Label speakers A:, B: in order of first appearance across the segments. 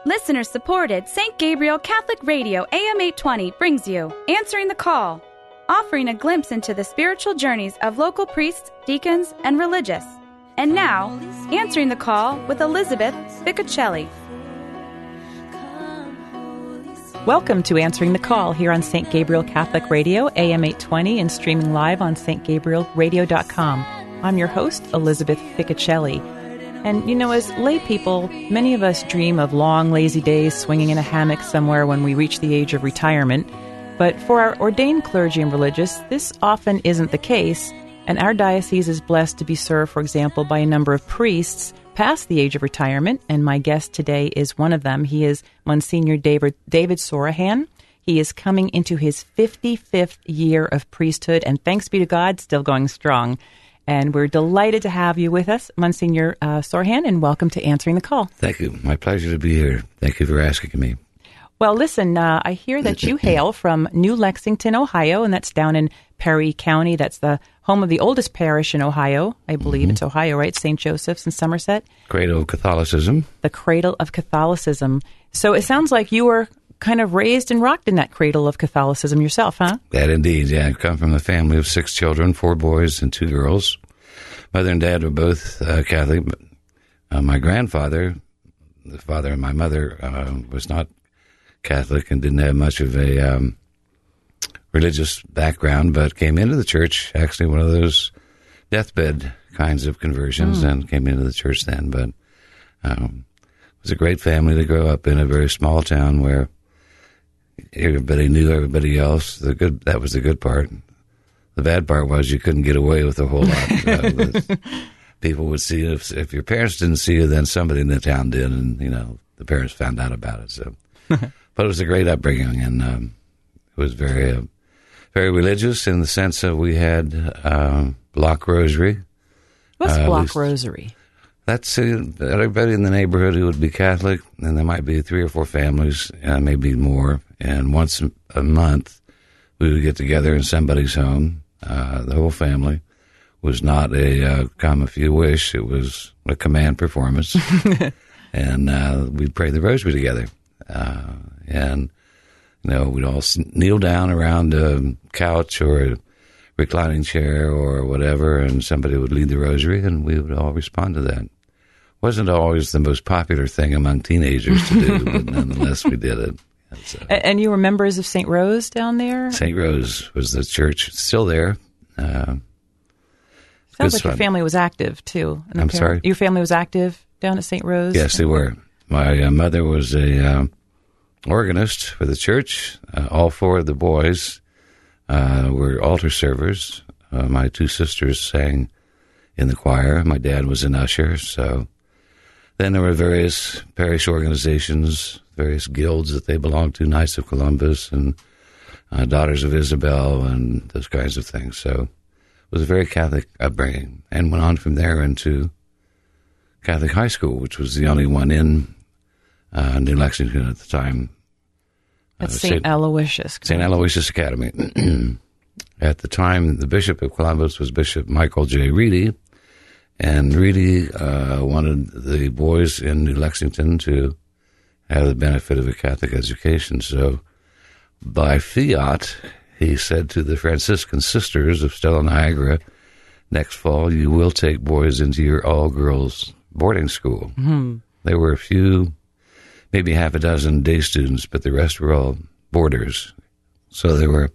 A: Listener-supported St. Gabriel Catholic Radio AM 820 brings you Answering the Call, offering a glimpse into the spiritual journeys of local priests, deacons, and religious. And now, Answering the Call with Elizabeth Ficocelli.
B: Welcome to Answering the Call here on St. Gabriel Catholic Radio, AM 820, and streaming live on stgabrielradio.com. I'm your host, Elizabeth Ficocelli. And, you know, as lay people, many of us dream of long, lazy days swinging in a hammock somewhere when we reach the age of retirement. But for our ordained clergy and religious, this often isn't the case, and our diocese is blessed to be served, for example, by a number of priests past the age of retirement, and my guest today is one of them. He is Monsignor David Sorahan. He is coming into his 55th year of priesthood, and thanks be to God, still going strong. And we're delighted to have you with us, Monsignor Sorahan, and welcome to Answering the Call.
C: Thank you. My pleasure to be here. Thank you for asking me.
B: Well, listen, I hear that you hail from New Lexington, Ohio, and that's down in Perry County. That's the home of the oldest parish in Ohio. I believe it's Ohio, right? St. Joseph's in Somerset.
C: Cradle of Catholicism. The
B: cradle of Catholicism. So it sounds like you were kind of raised and rocked in that cradle of Catholicism yourself, huh?
C: That indeed, yeah. I come from a family of 6 children, 4 boys and 2 girls. Mother and dad were both Catholic. My grandfather, the father of my mother, was not Catholic and didn't have much of a religious background, but came into the church, actually one of those deathbed kinds of conversions, and came into the church then. But it was a great family to grow up in, a very small town where everybody knew everybody else. That was the good part. The bad part was you couldn't get away with a whole lot. People would see you. If your parents didn't see you, then somebody in the town did, and, you know, the parents found out about it. So, but it was a great upbringing, and it was very, very religious in the sense that we had block rosary.
B: What's block rosary?
C: That's everybody in the neighborhood who would be Catholic, and there might be 3 or 4 families, maybe more, and once a month we would get together in somebody's home. The whole family. Was not a come if you wish. It was a command performance. And we'd pray the rosary together. And, you know, we'd all kneel down around a couch or a reclining chair or whatever, and somebody would lead the rosary, and we would all respond to that. Wasn't always the most popular thing among teenagers to do, but nonetheless we did it.
B: And you were members of St. Rose down there?
C: St. Rose was the church. It's still there.
B: Sounds like your family was active, too.
C: I'm sorry?
B: Your family was active down at St. Rose?
C: Yes, they were. My mother was a organist for the church. All 4 of the boys were altar servers. My 2 sisters sang in the choir. My dad was an usher. So then there were various parish organizations, various guilds that they belonged to, Knights of Columbus and Daughters of Isabel and those kinds of things. So it was a very Catholic upbringing, and went on from there into Catholic high school, which was the only one in New Lexington at the time.
B: That's St. Aloysius.
C: St. Aloysius Academy. At the time, the Bishop of Columbus was Bishop Michael J. Reedy, and Reedy wanted the boys in New Lexington to have the benefit of a Catholic education. So by fiat, he said to the Franciscan Sisters of Stella Niagara, next fall you will take boys into your all-girls boarding school. Mm-hmm. There were a few, maybe half a dozen day students, but the rest were all boarders. So there were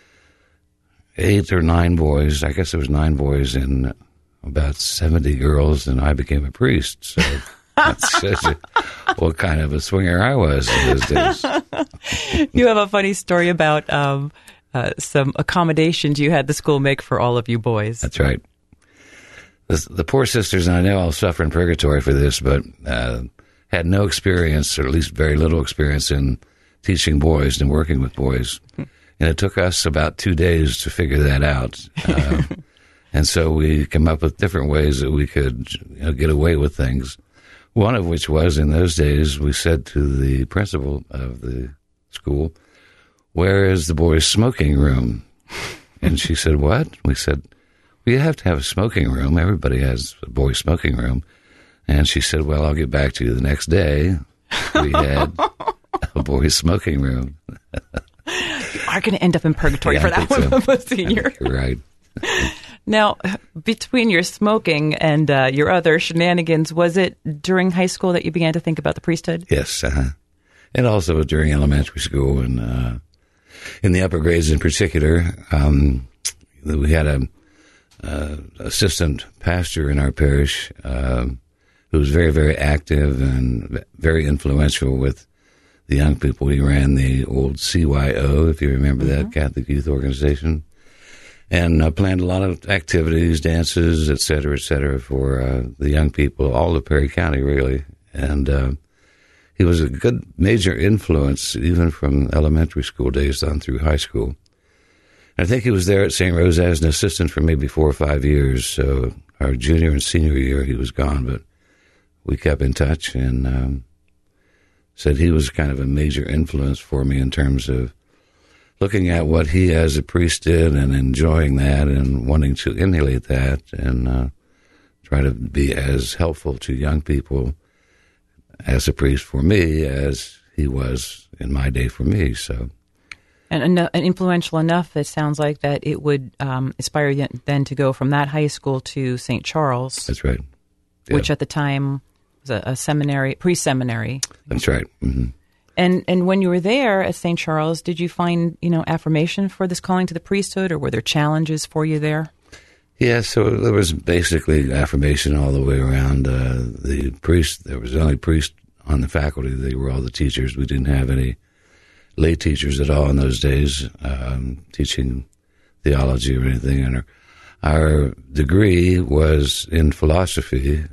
C: 8 or 9 boys. I guess there was 9 boys and about 70 girls, and I became a priest. So that says you what kind of a swinger I was in those days.
B: You have a funny story about some accommodations you had the school make for all of you boys.
C: That's right. The poor sisters, and I know I'll suffer in purgatory for this, but had no experience, or at least very little experience, in teaching boys and working with boys. And it took us about 2 days to figure that out. And so we came up with different ways that we could get away with things. One of which was, in those days, we said to the principal of the school, "Where is the boys' smoking room?" And she said, "What?" We said, "We have to have a smoking room. Everybody has a boys' smoking room." And she said, "Well, I'll get back to you the next day." we had a boys' smoking room.
B: You are going to end up in purgatory for that one, so. Senior.
C: You're right.
B: Now, between your smoking and your other shenanigans, was it during high school that you began to think about the priesthood?
C: Yes, and also during elementary school and in the upper grades in particular. We had a assistant pastor in our parish who was very, very active and very influential with the young people. He ran the old CYO, if you remember that, Catholic Youth Organization, and planned a lot of activities, dances, et cetera, for the young people, all of Perry County, really. And he was a good major influence, even from elementary school days on through high school. I think he was there at St. Rose as an assistant for maybe 4 or 5 years. So our junior and senior year, he was gone, but we kept in touch and said he was kind of a major influence for me in terms of looking at what he as a priest did and enjoying that and wanting to emulate that and try to be as helpful to young people as a priest for me as he was in my day for me. So.
B: And influential enough, it sounds like, that it would inspire you then to go from that high school to St. Charles.
C: That's right. Yeah.
B: Which at the time was a seminary, pre-seminary.
C: That's right. Mm-hmm.
B: And when you were there at St. Charles, did you find, affirmation for this calling to the priesthood, or were there challenges for you there?
C: Yeah, so there was basically affirmation all the way around. The priest, there was only priest on the faculty. They were all the teachers. We didn't have any lay teachers at all in those days, teaching theology or anything. And our degree was in philosophy,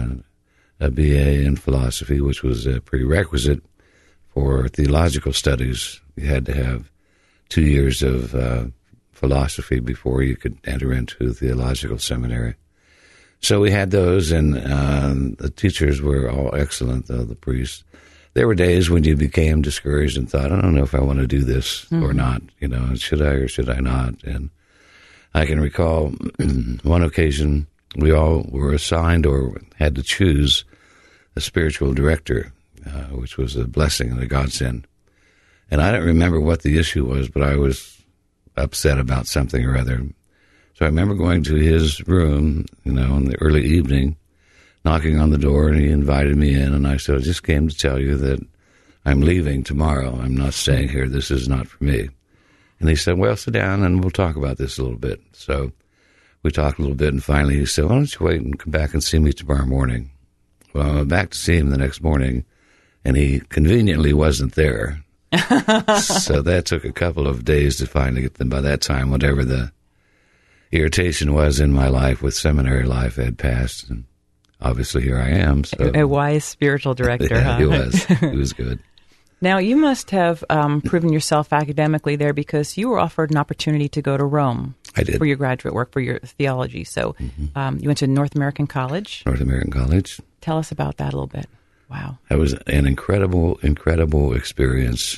C: a BA in philosophy, which was a prerequisite for theological studies. You had to have 2 years of philosophy before you could enter into theological seminary. So we had those, and the teachers were all excellent, though, the priests. There were days when you became discouraged and thought, I don't know if I want to do this or not, should I or should I not? And I can recall one occasion we all were assigned or had to choose a spiritual director, which was a blessing and a godsend. And I don't remember what the issue was, but I was upset about something or other. So I remember going to his room, in the early evening, knocking on the door, and he invited me in, and I said, I just came to tell you that I'm leaving tomorrow. I'm not staying here. This is not for me. And he said, well, sit down, and we'll talk about this a little bit. So we talked a little bit, and finally he said, why don't you wait and come back and see me tomorrow morning? Well, I went back to see him the next morning, and he conveniently wasn't there. So that took a couple of days to finally get them. By that time, whatever the irritation was in my life with seminary life had passed, and obviously here I am. So.
B: A wise spiritual director,
C: Yeah,
B: huh?
C: He was. He was good.
B: Now, you must have proven yourself academically there, because you were offered an opportunity to go to Rome.
C: I did.
B: For your graduate work, for your theology. So you went to North American College.
C: North American College.
B: Tell us about that a little bit. Wow.
C: That was an incredible experience.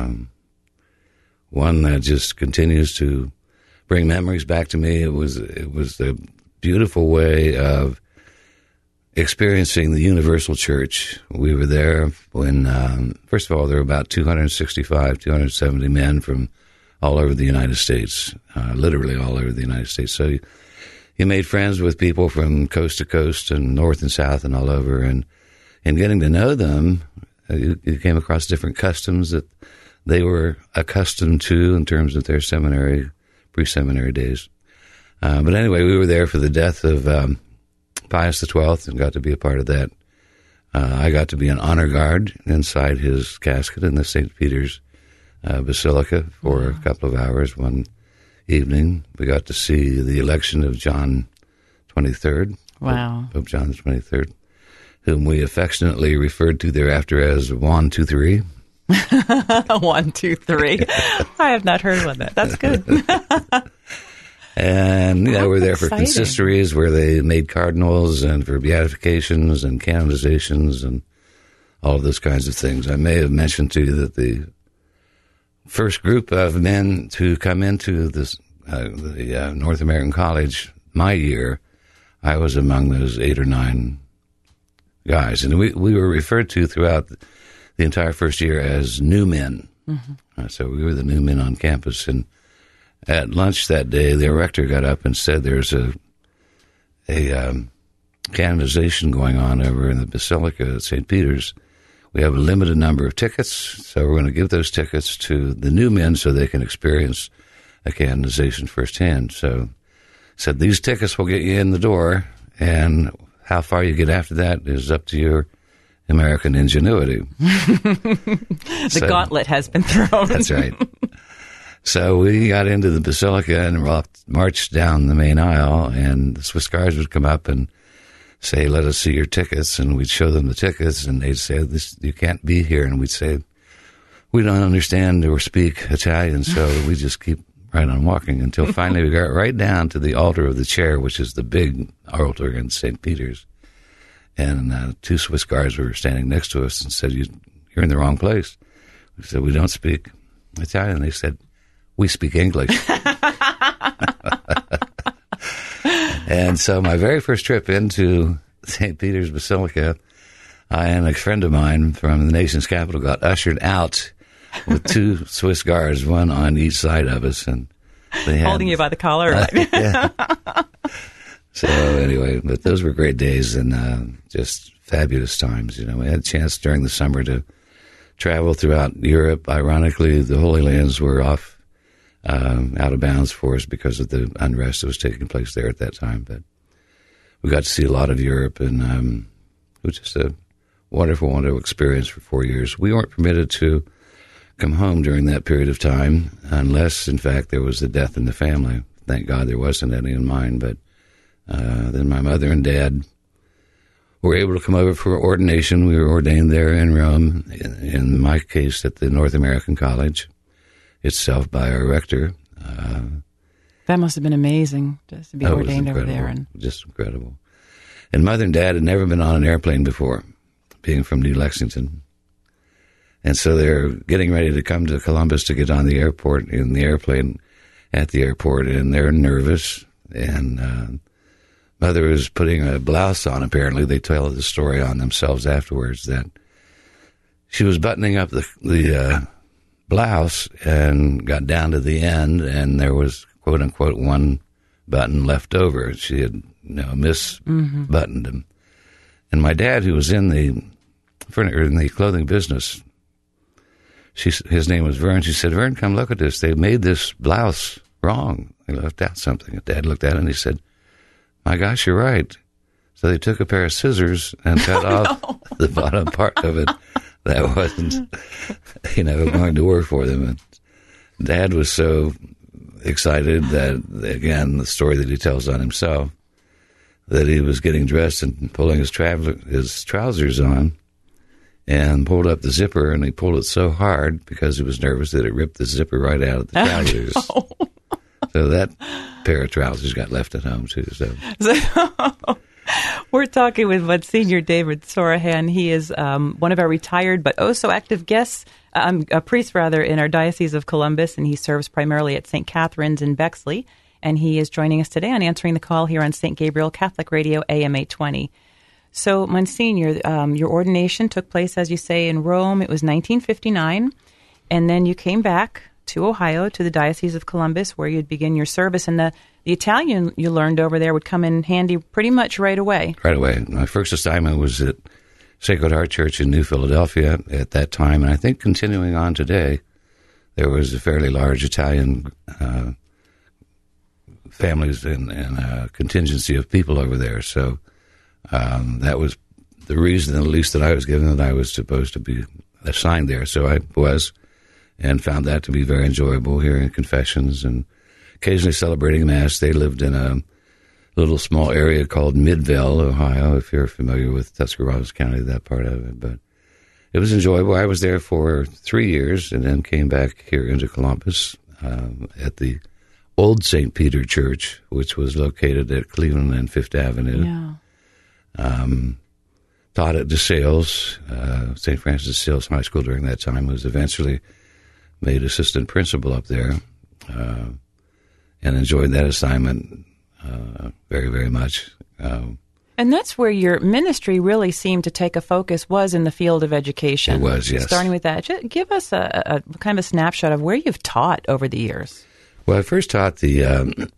C: One that just continues to bring memories back to me. It was a beautiful way of experiencing the universal church. We were there when, first of all, there were about 270 men from all over the United States, literally all over the United States. So you made friends with people from coast to coast and north and south and all over. And getting to know them, you came across different customs that they were accustomed to in terms of their seminary, pre-seminary days. But anyway, we were there for the death of Pius XII and got to be a part of that. I got to be an honor guard inside his casket in the St. Peter's Basilica for a couple of hours one evening. We got to see the election of John XXIII.
B: Wow.
C: Pope John XXIII, whom we affectionately referred to thereafter as Juan 2-3.
B: 1, 2, 3. I have not heard of that. That's good.
C: And we're there for
B: exciting.
C: consistories where they made cardinals and for beatifications and canonizations and all of those kinds of things. I may have mentioned to you that the first group of men to come into this the North American College my year, I was among those 8 or 9 guys. And we were referred to throughout the entire first year as new men. So we were the new men on campus. And at lunch that day, the rector got up and said there's a canonization going on over in the Basilica at St. Peter's. We have a limited number of tickets, so we're going to give those tickets to the new men so they can experience a canonization firsthand. So said these tickets will get you in the door, and how far you get after that is up to your American ingenuity.
B: The gauntlet has been thrown.
C: That's right. So we got into the Basilica and marched down the main aisle, and the Swiss guards would come up and say, let us see your tickets, and we'd show them the tickets, and they'd say, you can't be here, and we'd say, we don't understand or speak Italian, so we just keep right on walking until finally we got right down to the altar of the chair, which is the big altar in St. Peter's. And 2 Swiss guards were standing next to us and said, you're in the wrong place. We said, we don't speak Italian. They said, we speak English. And so my very first trip into St. Peter's Basilica, I and a friend of mine from the nation's capital got ushered out with 2 Swiss guards, one on each side of us, and they had,
B: holding you by the collar. Right?
C: Yeah. So anyway, but those were great days and just fabulous times. You know, we had a chance during the summer to travel throughout Europe. Ironically, the Holy Lands were off out of bounds for us because of the unrest that was taking place there at that time. But we got to see a lot of Europe, and it was just a wonderful, wonderful experience for 4 years. We weren't permitted to come home during that period of time unless, in fact, there was a death in the family. Thank God there wasn't any in mine. But then my mother and dad were able to come over for ordination. We were ordained there in Rome, in my case at the North American College itself by our rector.
B: That must have been amazing, just to be ordained over there.
C: Just incredible. And Mother and Dad had never been on an airplane before, being from New Lexington. And so they're getting ready to come to Columbus to get on the airport, in the airplane at the airport, and they're nervous. And Mother is putting a blouse on, apparently. They tell the story on themselves afterwards that she was buttoning up the blouse and got down to the end, and there was, quote unquote, one button left over. She had misbuttoned him. And my dad, who was in the clothing business, his name was Vern. She said, Vern, come look at this. They made this blouse wrong. They left out something. And Dad looked at it and he said, my gosh, you're right. So they took a pair of scissors and cut off the bottom part of it. That wasn't, going to work for them. And Dad was so excited that, again, the story that he tells on himself, that he was getting dressed and pulling his trousers on and pulled up the zipper, and he pulled it so hard because he was nervous that it ripped the zipper right out of the trousers. Oh, no. So that pair of trousers got left at home, too. So
B: we're talking with Monsignor David Sorahan. He is one of our retired but so active guests, a priest, rather, in our Diocese of Columbus, and he serves primarily at St. Catherine's in Bexley. And he is joining us today on Answering the Call here on St. Gabriel Catholic Radio, AM 820. So, Monsignor, your ordination took place, as you say, in Rome. It was 1959, and then you came back to Ohio, to the Diocese of Columbus, where you'd begin your service. And the Italian you learned over there would come in handy pretty much right away.
C: Right away. My first assignment was at Sacred Heart Church in New Philadelphia at that time, and I think continuing on today, there was a fairly large Italian families and contingency of people over there. So that was the reason, at least, that I was given, that I was supposed to be assigned there. So I was, and found that to be very enjoyable, hearing confessions and occasionally celebrating Mass. They lived in a little small area called Midvale, Ohio, if you're familiar with Tuscarawas County, that part of it. But it was enjoyable. I was there for 3 years and then came back here into Columbus at the Old St. Peter Church, which was located at Cleveland and Fifth Avenue.
B: Yeah.
C: Taught at DeSales, St. Francis de Sales High School during that time. Was eventually made assistant principal up there, and enjoyed that assignment very, very much.
B: And that's where your ministry really seemed to take a focus, was in the field of education.
C: It was, yes.
B: Starting with that, just give us a kind of a snapshot of where you've taught over the years.
C: Well, I first taught the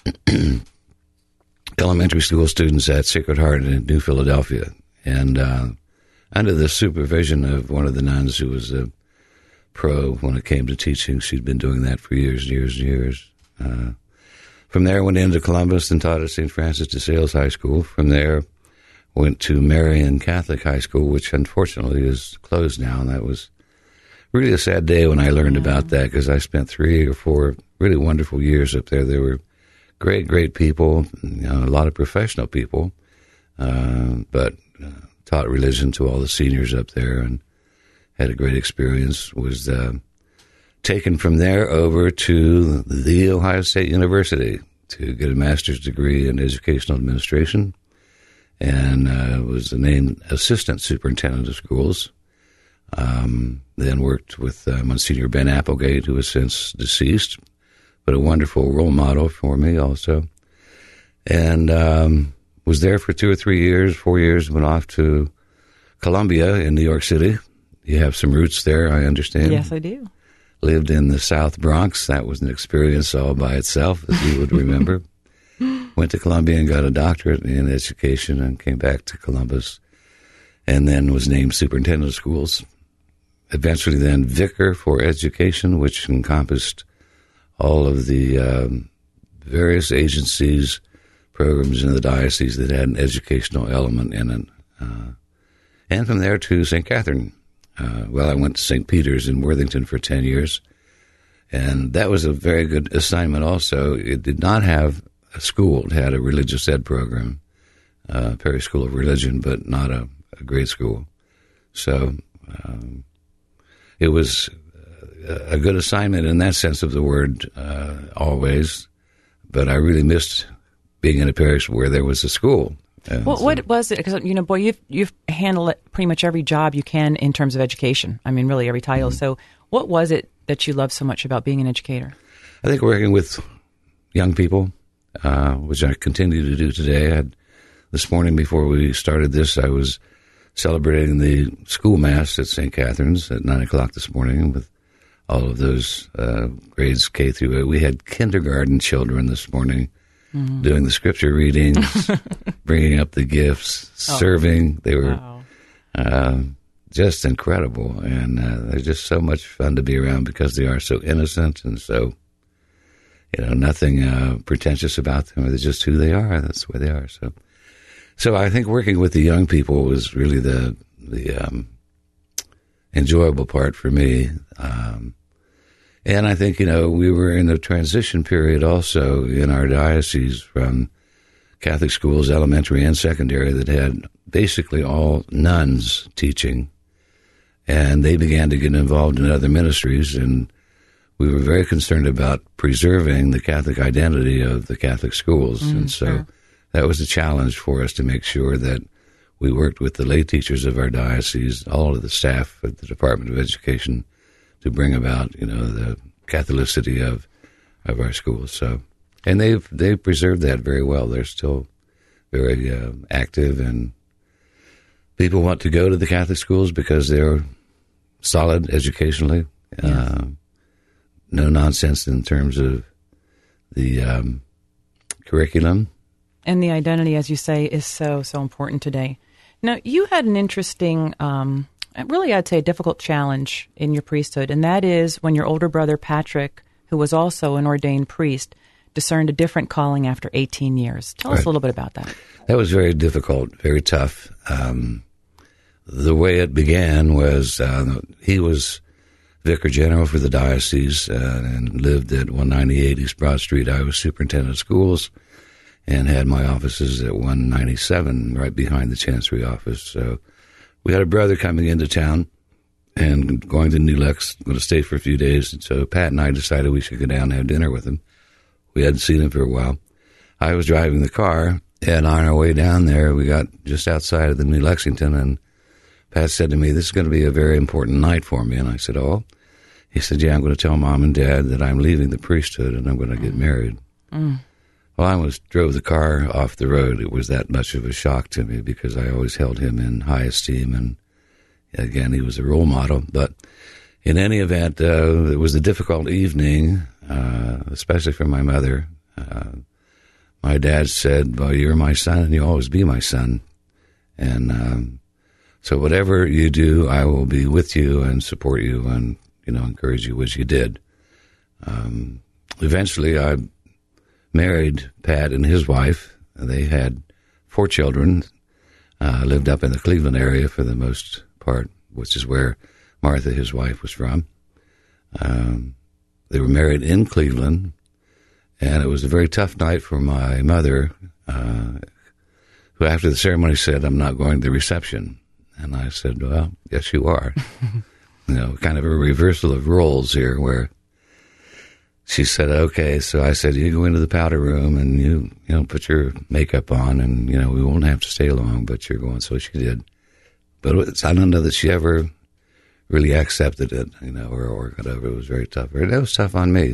C: elementary school students at Sacred Heart in New Philadelphia. And under the supervision of one of the nuns who was a pro when it came to teaching. She'd been doing that for years and years and years. From there, went into Columbus and taught at St. Francis de Sales High School. From there, went to Marian Catholic High School, which unfortunately is closed now. And that was really a sad day when I learned about that, because I spent 3 or 4 really wonderful years up there. There were great, great people, a lot of professional people, but taught religion to all the seniors up there and had a great experience. Was taken from there over to The Ohio State University to get a master's degree in educational administration, and was named assistant superintendent of schools. Then worked with Monsignor Ben Applegate, who is since deceased, but a wonderful role model for me also. And was there for 2 or 3 years, 4 years, went off to Columbia in New York City. You have some roots there, I understand.
B: Yes, I do.
C: Lived in the South Bronx. That was an experience all by itself, as you would remember. Went to Columbia and got a doctorate in education and came back to Columbus, and then was named superintendent of schools. Eventually then vicar for education, which encompassed all of the various agencies, programs in the diocese that had an educational element in it. And from there to St. Catherine. I went to St. Peter's in Worthington for 10 years, and that was a very good assignment also. It did not have a school. It had a religious ed program, Perry School of Religion, but not a grade school. So it was a good assignment in that sense of the word, always, but I really missed being in a parish where there was a school.
B: Well, what was it? Because, boy, you've handled pretty much every job you can in terms of education. I mean, really every title. Mm-hmm. So what was it that you loved so much about being an educator? I
C: think working with young people, which I continue to do today. This morning before we started this, I was celebrating the school mass at St. Catherine's at 9 o'clock this morning with all of those grades K through 8. We had kindergarten children this morning. Mm-hmm. Doing the scripture readings, bringing up the gifts, serving. They were just incredible, and they're just so much fun to be around because they are so innocent and so, nothing pretentious about them. They're just who they are. That's the way they are. So I think working with the young people was really the enjoyable part for me. And I think, we were in a transition period also in our diocese from Catholic schools, elementary and secondary, that had basically all nuns teaching. And they began to get involved in other ministries. And we were very concerned about preserving the Catholic identity of the Catholic schools. And so that was a challenge for us to make sure that we worked with the lay teachers of our diocese, all of the staff at the Department of Education, to bring about, the Catholicity of our schools. So, and they've preserved that very well. They're still very active, and people want to go to the Catholic schools because they're solid educationally. Yes. No nonsense in terms of the curriculum. And
B: the identity, as you say, is so important today. Now, you had an interesting really, I'd say a difficult challenge in your priesthood, and that is when your older brother, Patrick, who was also an ordained priest, discerned a different calling after 18 years. Tell us a little bit about that.
C: That was very difficult, very tough. The way it began was he was Vicar General for the diocese and lived at 198 East Broad Street. I was superintendent of schools and had my offices at 197, right behind the Chancery office. So we had a brother coming into town and going to New Lex, going to stay for a few days. And so Pat and I decided we should go down and have dinner with him. We hadn't seen him for a while. I was driving the car, and on our way down there, we got just outside of the New Lexington, and Pat said to me, "This is going to be a very important night for me." And I said, "Oh?" He said, "Yeah, I'm going to tell Mom and Dad that I'm leaving the priesthood and I'm going to get married." Well, I almost drove the car off the road. It was that much of a shock to me because I always held him in high esteem. And again, he was a role model. But in any event, it was a difficult evening, especially for my mother. My dad said, well, you're my son and you'll always be my son. And so whatever you do, I will be with you and support you and, encourage you, which you did. Eventually, I married Pat and his wife. They had 4 children, lived up in the Cleveland area for the most part, which is where Martha, his wife, was from. They were married in Cleveland, and it was a very tough night for my mother, who after the ceremony said, I'm not going to the reception. And I said, well, yes, you are. Kind of a reversal of roles here where she said, okay. So I said, you go into the powder room and you put your makeup on and, we won't have to stay long, but you're going. So she did. But I don't know that she ever really accepted it, or whatever. It was very tough. It was tough on me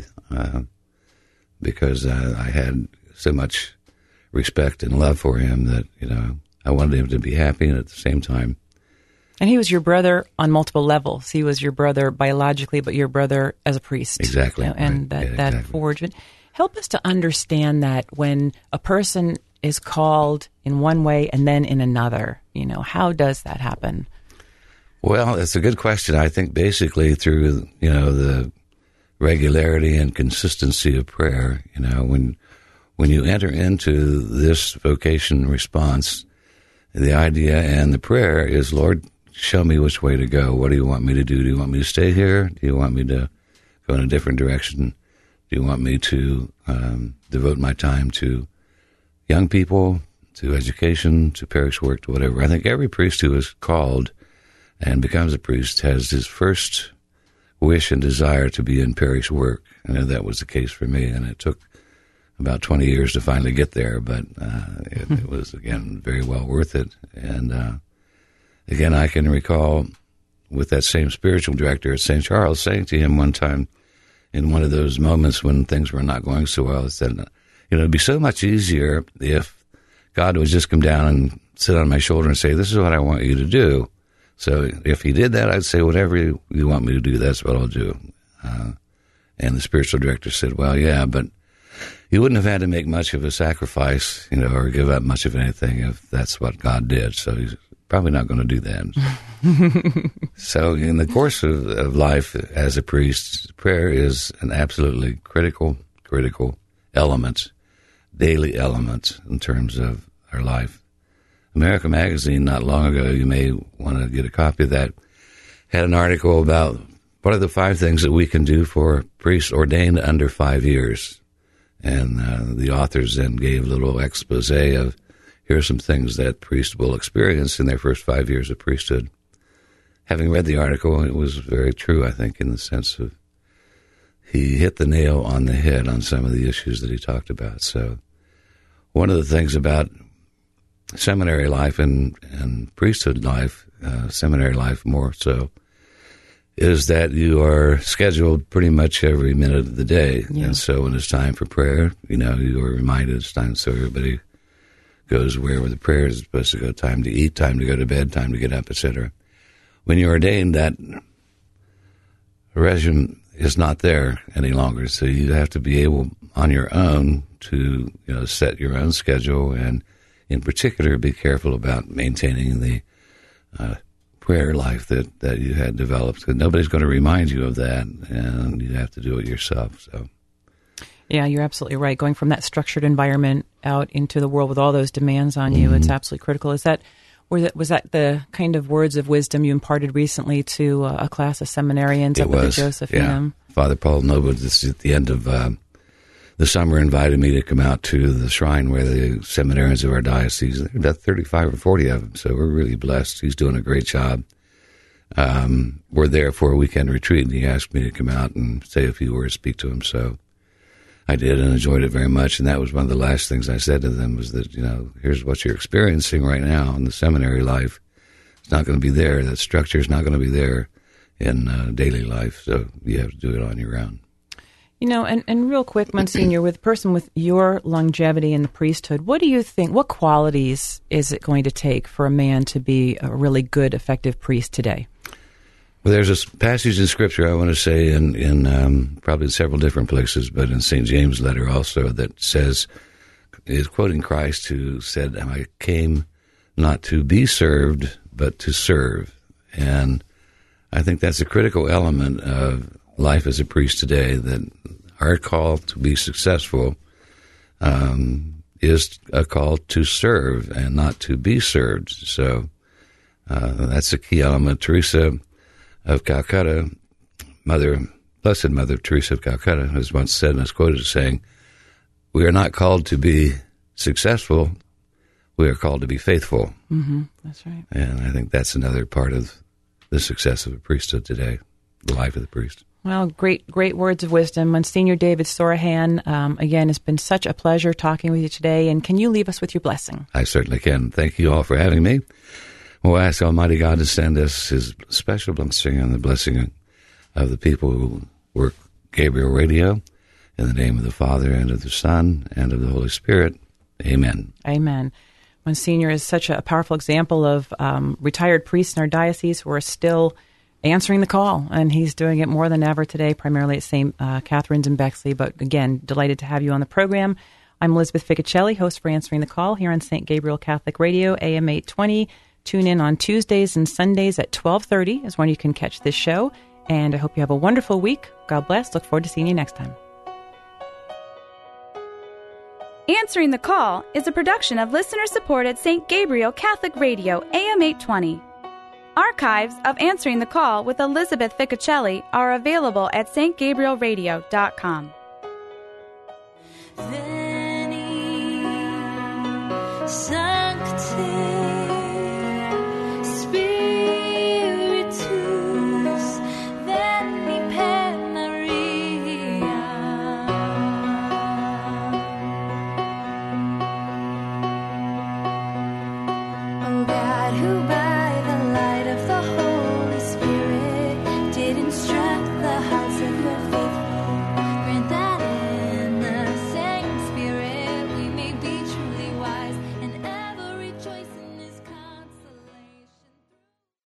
C: because I had so much respect and love for him that, I wanted him to be happy and at the same time.
B: And he was your brother on multiple levels. He was your brother biologically, but your brother as a priest.
C: Exactly.
B: And
C: right.
B: that forge. Help us to understand that when a person is called in one way and then in another, how does that happen?
C: Well, it's a good question. I think basically through, the regularity and consistency of prayer, when you enter into this vocation response, the idea and the prayer is, Lord, show me which way to go. What do you want me to do? Do you want me to stay here? Do you want me to go in a different direction? Do you want me to devote my time to young people, to education, to parish work, to whatever? I think every priest who is called and becomes a priest has his first wish and desire to be in parish work. I know that was the case for me, and it took about 20 years to finally get there, but it was, again, very well worth it. And again, I can recall with that same spiritual director at St. Charles saying to him one time in one of those moments when things were not going so well, he said, it'd be so much easier if God would just come down and sit on my shoulder and say, this is what I want you to do. So if he did that, I'd say, whatever you want me to do, that's what I'll do. And the spiritual director said, well, yeah, but you wouldn't have had to make much of a sacrifice, or give up much of anything if that's what God did. So he's probably not going to do that. So in the course of life as a priest, prayer is an absolutely critical element, daily element in terms of our life. America Magazine, not long ago, you may want to get a copy of that, had an article about what are the 5 things that we can do for priests ordained under 5 years. And the authors then gave a little expose of here are some things that priests will experience in their first 5 years of priesthood. Having read the article, it was very true, I think, in the sense of he hit the nail on the head on some of the issues that he talked about. So one of the things about seminary life and priesthood life, seminary life more so, is that you are scheduled pretty much every minute of the day. Yeah. And so when it's time for prayer, you are reminded it's time, so everybody goes where the prayer is supposed to go, time to eat, time to go to bed, time to get up, etc. When you're ordained, that regime is not there any longer. So you have to be able on your own to set your own schedule and in particular be careful about maintaining the prayer life that you had developed, because nobody's going to remind you of that, and you have to do it yourself. So, yeah,
B: you're absolutely right. Going from that structured environment out into the world with all those demands on you, it's absolutely critical. Was that the kind of words of wisdom you imparted recently to a class of seminarians up at the Josephinum?
C: Yeah. Father Paul Noble, this at the end of the summer, invited me to come out to the shrine where the seminarians of our diocese, there are about 35 or 40 of them, so we're really blessed. He's doing a great job. We're there for a weekend retreat, and he asked me to come out and say a few words, speak to him. So I did and enjoyed it very much, and that was one of the last things I said to them was that, here's what you're experiencing right now in the seminary life. It's not going to be there. That structure is not going to be there in daily life, so you have to do it on your own.
B: And real quick, Monsignor, with a person with your longevity in the priesthood, what do you think, what qualities is it going to take for a man to be a really good, effective priest today?
C: Well, there's a passage in Scripture I want to say in probably several different places, but in St. James' letter also, that says, is quoting Christ, who said, I came not to be served, but to serve. And I think that's a critical element of life as a priest today, that our call to be successful is a call to serve and not to be served. So that's a key element. Teresa of Calcutta, Blessed Mother Teresa of Calcutta, has once said and is quoted as saying, we are not called to be successful, we are called to be faithful.
B: Mm-hmm. That's right.
C: And I think that's another part of the success of a priesthood today, the life of the priest.
B: Well, great words of wisdom. Monsignor David Sorahan, again, it's been such a pleasure talking with you today. And can you leave us with your blessing?
C: I certainly can. Thank you all for having me. We'll ask Almighty God to send us His special blessing and the blessing of the people who work Gabriel Radio. In the name of the Father, and of the Son, and of the Holy Spirit. Amen.
B: Amen. Monsignor is such a powerful example of retired priests in our diocese who are still answering the call, and he's doing it more than ever today, primarily at St. Catherine's in Bexley. But again, delighted to have you on the program. I'm Elizabeth Ficocelli, host for Answering the Call here on St. Gabriel Catholic Radio, AM 820. Tune in on Tuesdays and Sundays at 12:30 is when you can catch this show. And I hope you have a wonderful week. God bless. Look forward to seeing you next time.
A: Answering the Call is a production of listener-supported St. Gabriel Catholic Radio, AM 820. Archives of Answering the Call with Elizabeth Ficocelli are available at stgabrielradio.com.
D: Then he